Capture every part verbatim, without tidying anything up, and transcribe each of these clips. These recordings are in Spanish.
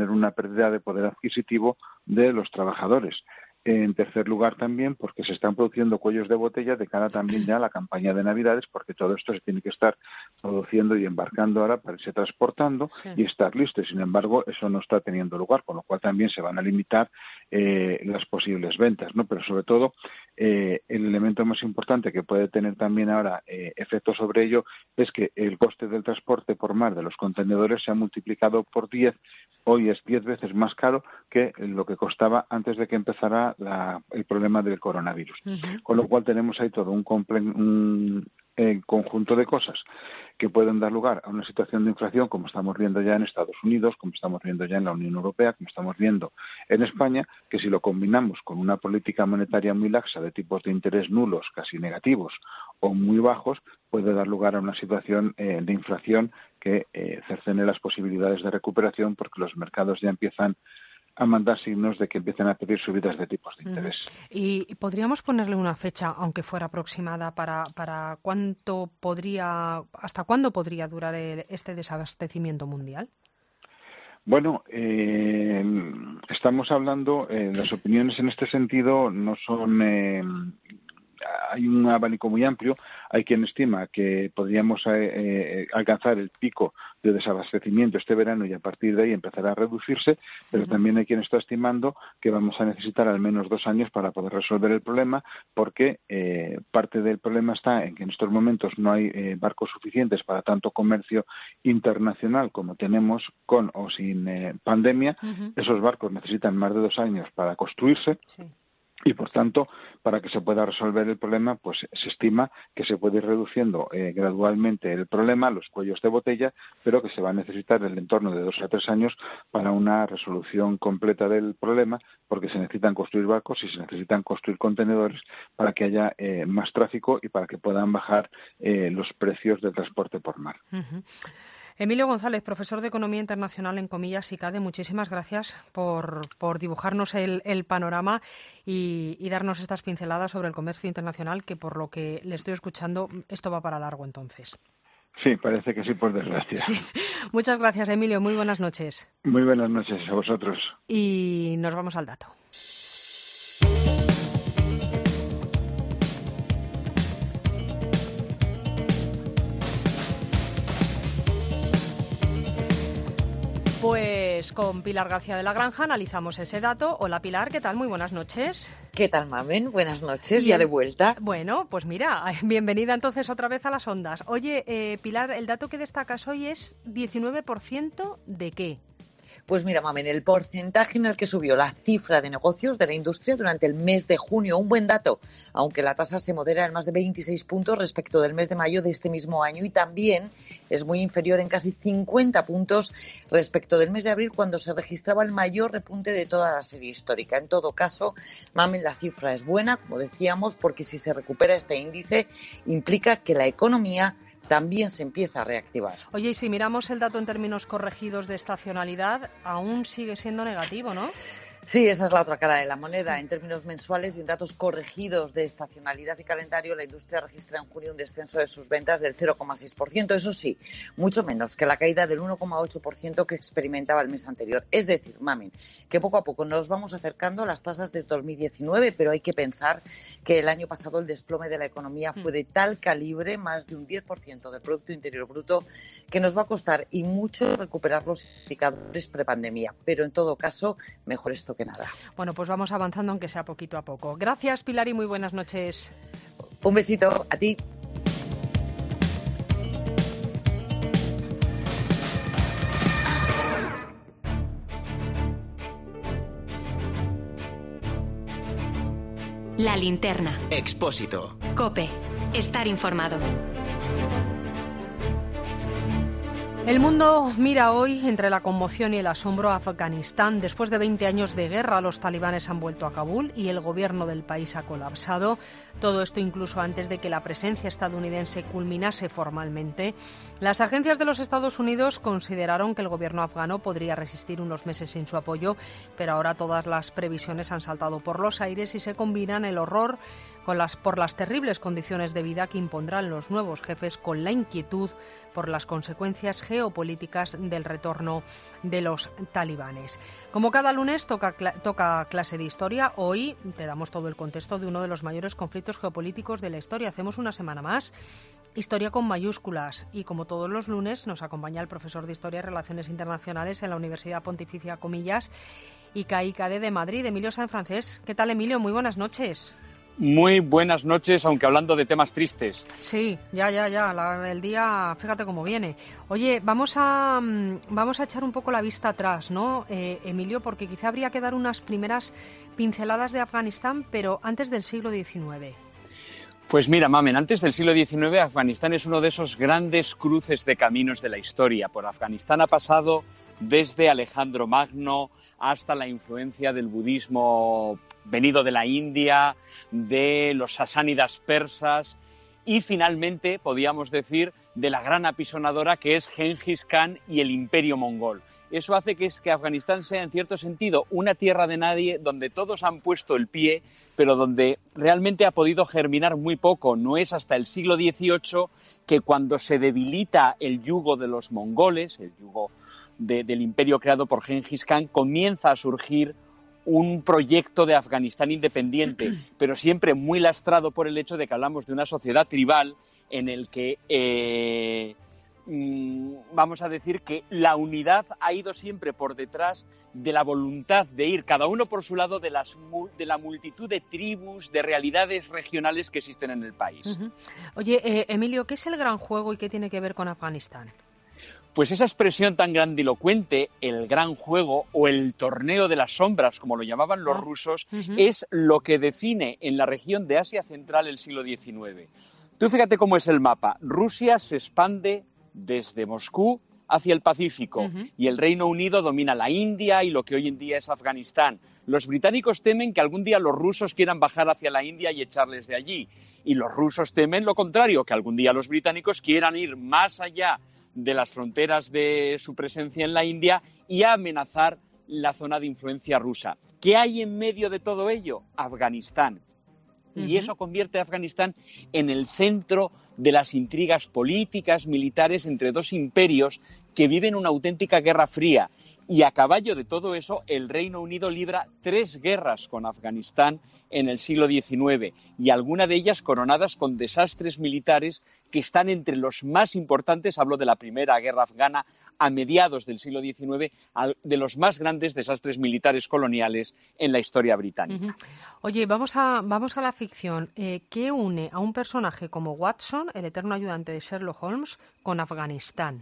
tener una pérdida de poder adquisitivo de los trabajadores. En tercer lugar, también porque se están produciendo cuellos de botella de cara también ya a la campaña de Navidades, porque todo esto se tiene que estar produciendo y embarcando ahora para irse transportando sí. y estar listo. Y sin embargo, eso no está teniendo lugar, con lo cual también se van a limitar eh, las posibles ventas, ¿no? Pero sobre todo, eh, el elemento más importante que puede tener también ahora eh, efecto sobre ello es que el coste del transporte por mar de los contenedores se ha multiplicado por diez. Hoy es diez veces más caro que lo que costaba antes de que empezara la, el problema del coronavirus. Uh-huh. Con lo cual tenemos ahí todo un, comple- un eh, conjunto de cosas que pueden dar lugar a una situación de inflación como estamos viendo ya en Estados Unidos, como estamos viendo ya en la Unión Europea, como estamos viendo en España, que si lo combinamos con una política monetaria muy laxa de tipos de interés nulos, casi negativos o muy bajos, puede dar lugar a una situación eh, de inflación que eh, cercene las posibilidades de recuperación porque los mercados ya empiezan a mandar signos de que empiecen a pedir subidas de tipos de interés. ¿Y podríamos ponerle una fecha, aunque fuera aproximada, para, para cuánto podría, hasta cuándo podría durar el, este desabastecimiento mundial? Bueno, eh, estamos hablando, eh, las opiniones en este sentido no son... Eh, hay un abanico muy amplio. Hay quien estima que podríamos eh, eh, alcanzar el pico de desabastecimiento este verano y a partir de ahí empezará a reducirse, pero uh-huh. también hay quien está estimando que vamos a necesitar al menos dos años para poder resolver el problema, porque eh, parte del problema está en que en estos momentos no hay eh, barcos suficientes para tanto comercio internacional como tenemos con o sin eh, pandemia. Uh-huh. Esos barcos necesitan más de dos años para construirse. Sí. Y, por tanto, para que se pueda resolver el problema, pues se estima que se puede ir reduciendo eh, gradualmente el problema, los cuellos de botella, pero que se va a necesitar el entorno de dos a tres años para una resolución completa del problema, porque se necesitan construir barcos y se necesitan construir contenedores para que haya eh, más tráfico y para que puedan bajar eh, los precios del transporte por mar. Uh-huh. Emilio González, profesor de Economía Internacional en Comillas y CADE, muchísimas gracias por, por dibujarnos el, el panorama y, y darnos estas pinceladas sobre el comercio internacional, que por lo que le estoy escuchando, esto va para largo entonces. Sí, parece que sí, por desgracia. Sí. Muchas gracias, Emilio. Muy buenas noches. Muy buenas noches a vosotros. Y nos vamos al dato. Pues con Pilar García de la Granja analizamos ese dato. Hola Pilar, ¿qué tal? Muy buenas noches. ¿Qué tal, Mamen? Buenas noches, Bien. Ya de vuelta. Bueno, pues mira, bienvenida entonces otra vez a las ondas. Oye, eh, Pilar, el dato que destacas hoy es diecinueve por ciento ¿de qué? Pues mira, Mamen, el porcentaje en el que subió la cifra de negocios de la industria durante el mes de junio, un buen dato, aunque la tasa se modera en más de veintiséis puntos respecto del mes de mayo de este mismo año y también es muy inferior en casi cincuenta puntos respecto del mes de abril, cuando se registraba el mayor repunte de toda la serie histórica. En todo caso, Mamen, la cifra es buena, como decíamos, porque si se recupera este índice implica que la economía también se empieza a reactivar. Oye, y si miramos el dato en términos corregidos de estacionalidad, aún sigue siendo negativo, ¿no? Sí, esa es la otra cara de la moneda. En términos mensuales y en datos corregidos de estacionalidad y calendario, la industria registra en junio un descenso de sus ventas del cero coma seis por ciento. Eso sí, mucho menos que la caída del uno coma ocho por ciento que experimentaba el mes anterior. Es decir, Mamen, que poco a poco nos vamos acercando a las tasas de dos mil diecinueve, pero hay que pensar que el año pasado el desplome de la economía fue de tal calibre, más de un diez por ciento del Producto Interior Bruto, que nos va a costar y mucho recuperar los indicadores prepandemia. Pero en todo caso, mejor esto que nada. Bueno, pues vamos avanzando aunque sea poquito a poco. Gracias, Pilar, y muy buenas noches. Un besito a ti. La linterna. Expósito. COPE. Estar informado. El mundo mira hoy entre la conmoción y el asombro a Afganistán. Después de veinte años de guerra, los talibanes han vuelto a Kabul y el gobierno del país ha colapsado. Todo esto incluso antes de que la presencia estadounidense culminase formalmente. Las agencias de los Estados Unidos consideraron que el gobierno afgano podría resistir unos meses sin su apoyo, pero ahora todas las previsiones han saltado por los aires y se combinan el horror con las, por las terribles condiciones de vida que impondrán los nuevos jefes, con la inquietud por las consecuencias geopolíticas del retorno de los talibanes. Como cada lunes toca, toca clase de historia, hoy te damos todo el contexto de uno de los mayores conflictos geopolíticos de la historia. Hacemos una semana más Historia con mayúsculas y, como todos los lunes, nos acompaña el profesor de Historia y Relaciones Internacionales en la Universidad Pontificia Comillas y C A I C A D de Madrid, Emilio Sanfrancés. ¿Qué tal, Emilio? Muy buenas noches. Muy buenas noches, aunque hablando de temas tristes. Sí, ya, ya, ya, la, el día, fíjate cómo viene. Oye, vamos a, vamos a echar un poco la vista atrás, ¿no, eh, Emilio? Porque quizá habría que dar unas primeras pinceladas de Afganistán, pero antes del siglo diecinueve. Pues mira, Mamen, antes del siglo diecinueve, Afganistán es uno de esos grandes cruces de caminos de la historia. Por Afganistán ha pasado desde Alejandro Magno hasta la influencia del budismo venido de la India, de los sasánidas persas y finalmente, podríamos decir, de la gran apisonadora que es Gengis Khan y el imperio mongol. Eso hace que, es que Afganistán sea, en cierto sentido, una tierra de nadie donde todos han puesto el pie, pero donde realmente ha podido germinar muy poco. No es hasta el siglo dieciocho que, cuando se debilita el yugo de los mongoles, el yugo de, del imperio creado por Gengis Khan, comienza a surgir un proyecto de Afganistán independiente, pero siempre muy lastrado por el hecho de que hablamos de una sociedad tribal en el que, eh, vamos a decir que la unidad ha ido siempre por detrás de la voluntad de ir cada uno por su lado de, las, de la multitud de tribus, de realidades regionales que existen en el país. Uh-huh. Oye, eh, Emilio, ¿qué es el gran juego y qué tiene que ver con Afganistán? Pues esa expresión tan grandilocuente, el gran juego o el torneo de las sombras, como lo llamaban los rusos, uh-huh. es lo que define en la región de Asia Central el siglo diecinueve. Tú fíjate cómo es el mapa. Rusia se expande desde Moscú hacia el Pacífico uh-huh. y el Reino Unido domina la India y lo que hoy en día es Afganistán. Los británicos temen que algún día los rusos quieran bajar hacia la India y echarles de allí. Y los rusos temen lo contrario, que algún día los británicos quieran ir más allá de las fronteras de su presencia en la India y amenazar la zona de influencia rusa. ¿Qué hay en medio de todo ello? Afganistán. Uh-huh. Y eso convierte a Afganistán en el centro de las intrigas políticas, militares entre dos imperios que viven una auténtica guerra fría. Y a caballo de todo eso, el Reino Unido libra tres guerras con Afganistán en el siglo diecinueve, y algunas de ellas coronadas con desastres militares que están entre los más importantes. Hablo de la primera guerra afgana a mediados del siglo diecinueve, de los más grandes desastres militares coloniales en la historia británica. Uh-huh. Oye, vamos a, vamos a la ficción. Eh, ¿Qué une a un personaje como Watson, el eterno ayudante de Sherlock Holmes, con Afganistán?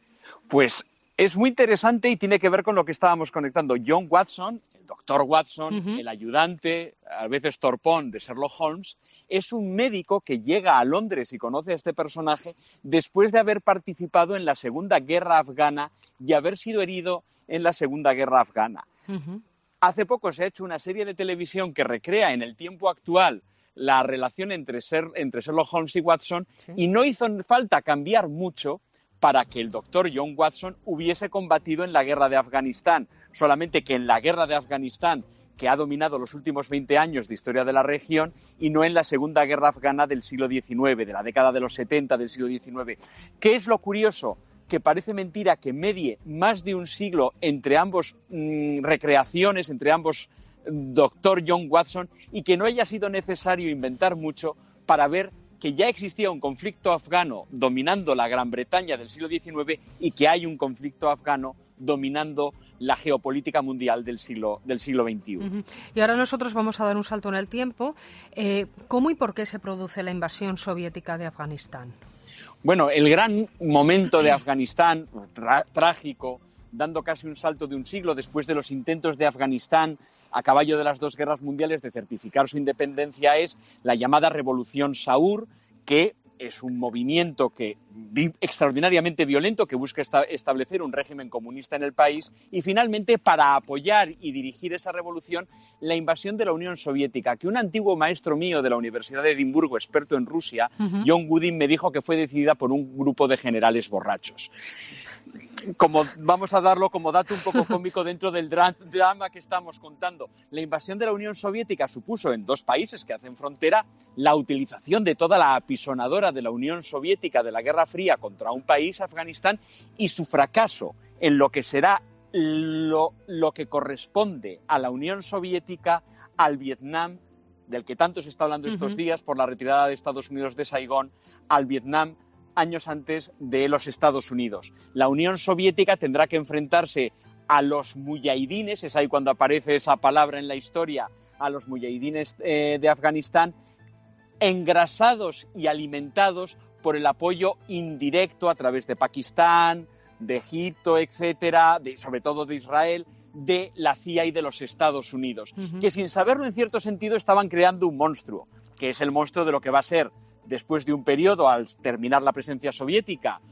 Pues es muy interesante y tiene que ver con lo que estábamos conectando. John Watson, el doctor Watson, uh-huh. el ayudante, a veces torpón, de Sherlock Holmes, es un médico que llega a Londres y conoce a este personaje después de haber participado en la Segunda Guerra Afgana y haber sido herido en la Segunda Guerra Afgana. Uh-huh. Hace poco se ha hecho una serie de televisión que recrea en el tiempo actual la relación entre, Ser, entre Sherlock Holmes y Watson, sí. y no hizo falta cambiar mucho para que el doctor John Watson hubiese combatido en la guerra de Afganistán. Solamente que en la guerra de Afganistán, que ha dominado los últimos veinte años de historia de la región, y no en la Segunda Guerra Afgana del siglo diecinueve, de la década de los setenta del siglo diecinueve. ¿Qué es lo curioso? Que parece mentira que medie más de un siglo entre ambos mmm, recreaciones, entre ambos doctor John Watson, y que no haya sido necesario inventar mucho para ver que ya existía un conflicto afgano dominando la Gran Bretaña del siglo diecinueve y que hay un conflicto afgano dominando la geopolítica mundial del siglo, del siglo veintiuno. Uh-huh. Y ahora nosotros vamos a dar un salto en el tiempo. Eh, ¿Cómo y por qué se produce la invasión soviética de Afganistán? Bueno, el gran momento de Afganistán, tra- trágico, dando casi un salto de un siglo después de los intentos de Afganistán a caballo de las dos guerras mundiales de certificar su independencia, es la llamada Revolución Saur, que es un movimiento que, extraordinariamente violento que busca esta, establecer un régimen comunista en el país, y finalmente, para apoyar y dirigir esa revolución, la invasión de la Unión Soviética, que un antiguo maestro mío de la Universidad de Edimburgo, experto en Rusia, uh-huh. John Gooding, me dijo que fue decidida por un grupo de generales borrachos. como vamos a darlo como dato un poco cómico dentro del dra- drama que estamos contando. La invasión de la Unión Soviética supuso en dos países que hacen frontera la utilización de toda la apisonadora de la Unión Soviética de la Guerra Fría contra un país, Afganistán, y su fracaso en lo que será lo, lo que corresponde a la Unión Soviética, al Vietnam, del que tanto se está hablando estos uh-huh. días por la retirada de Estados Unidos de Saigón, al Vietnam años antes de los Estados Unidos. La Unión Soviética tendrá que enfrentarse a los muyahidines, es ahí cuando aparece esa palabra en la historia, a los muyahidines eh, de Afganistán, engrasados y alimentados por el apoyo indirecto a través de Pakistán, de Egipto, etcétera, de, sobre todo de Israel, de la C I A y de los Estados Unidos, uh-huh. que sin saberlo en cierto sentido estaban creando un monstruo, que es el monstruo de lo que va a ser, después de un periodo, al terminar la presencia soviética,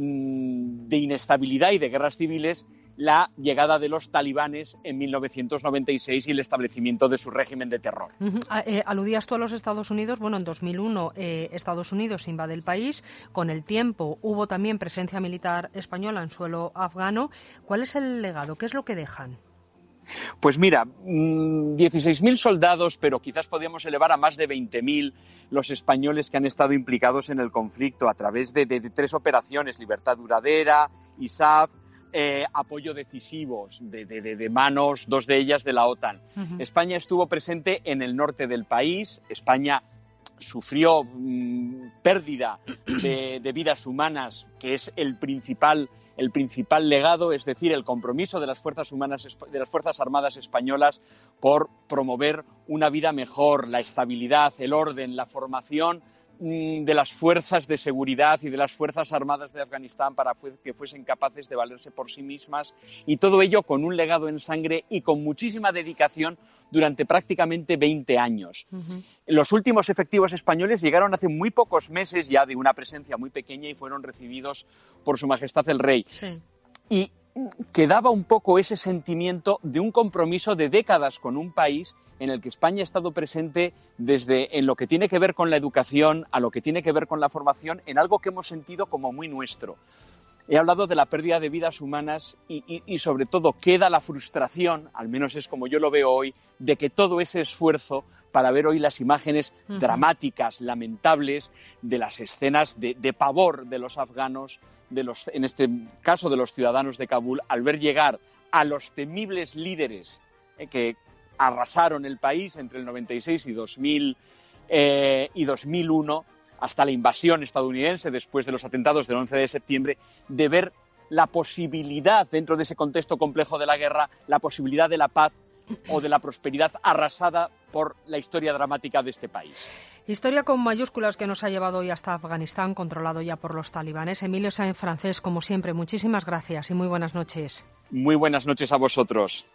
de inestabilidad y de guerras civiles, la llegada de los talibanes en mil novecientos noventa y seis y el establecimiento de su régimen de terror. Uh-huh. Eh, aludías tú a los Estados Unidos. Bueno, en dos mil uno eh, Estados Unidos invade el país. Con el tiempo hubo también presencia militar española en suelo afgano. ¿Cuál es el legado? ¿Qué es lo que dejan? Pues mira, dieciséis mil soldados, pero quizás podríamos elevar a más de veinte mil los españoles que han estado implicados en el conflicto a través de, de, de tres operaciones: Libertad Duradera, I S A F, eh, apoyo decisivos de, de, de, de manos, dos de ellas de la OTAN. Uh-huh. España estuvo presente en el norte del país. España sufrió mmm, pérdida de, de vidas humanas, que es el principal el principal legado, es decir, el compromiso de las fuerzas humanas, de las Fuerzas Armadas españolas por promover una vida mejor, la estabilidad, el orden, la formación de las fuerzas de seguridad y de las Fuerzas Armadas de Afganistán para que fuesen capaces de valerse por sí mismas, y todo ello con un legado en sangre y con muchísima dedicación durante prácticamente veinte años. Uh-huh. Los últimos efectivos españoles llegaron hace muy pocos meses ya, de una presencia muy pequeña, y fueron recibidos por Su Majestad el Rey. Sí. Y quedaba un poco ese sentimiento de un compromiso de décadas con un país en el que España ha estado presente desde en lo que tiene que ver con la educación, a lo que tiene que ver con la formación, en algo que hemos sentido como muy nuestro. He hablado de la pérdida de vidas humanas y, y, y sobre todo queda la frustración, al menos es como yo lo veo hoy, de que todo ese esfuerzo para ver hoy las imágenes uh-huh. dramáticas, lamentables, de las escenas de, de pavor de los afganos, de los, en este caso de los ciudadanos de Kabul, al ver llegar a los temibles líderes eh, que arrasaron el país entre el noventa y seis y dos mil, eh, y dos mil uno, hasta la invasión estadounidense después de los atentados del once de septiembre, de ver la posibilidad, dentro de ese contexto complejo de la guerra, la posibilidad de la paz o de la prosperidad arrasada por la historia dramática de este país. Historia con mayúsculas que nos ha llevado hoy hasta Afganistán, controlado ya por los talibanes. Emilio Sáenz Francés, como siempre, muchísimas gracias y muy buenas noches. Muy buenas noches a vosotros.